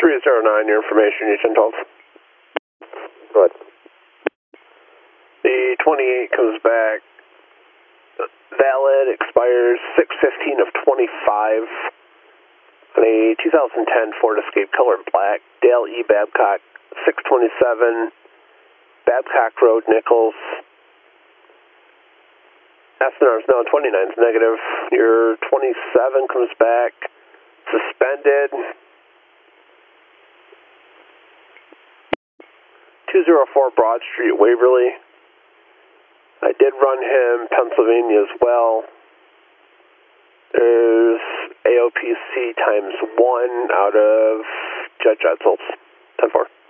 309, your information, you 1012. Good. The 28 comes back valid, expires 6/15 of 25 on a 2010 Ford Escape color black, Dale E. Babcock, 627 Babcock Road, Nichols. SNR is now 29 is negative. Your 27 comes back suspended. 204 Broad Street, Waverly. I did run him Pennsylvania as well. There's AOPC ×1 out of Judge Edsels. 10-4.